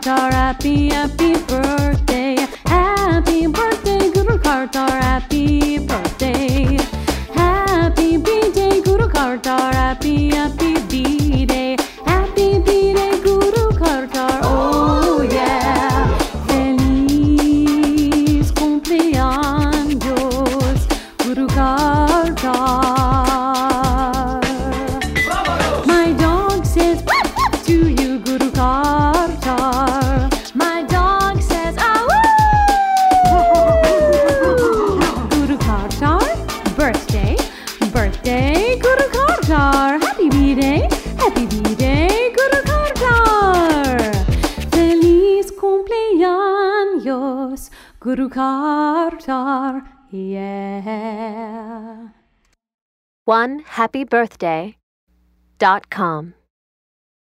Carter, happy, happy birthday. Happy birthday, Guru Carter, happy birthday. Happy B-Day, Guru Carter, happy, happy B-Day. Happy B-Day, Guru Carter, oh yeah. Feliz cumpleaños, Guru Carter. My dog says to you, Guru Carter. My dog says, Guru Carter, birthday, birthday, Guru Carter. Happy B-Day, Guru Carter. Feliz cumpleaños, Guru Carter, yeah. OneHappyBirthday.com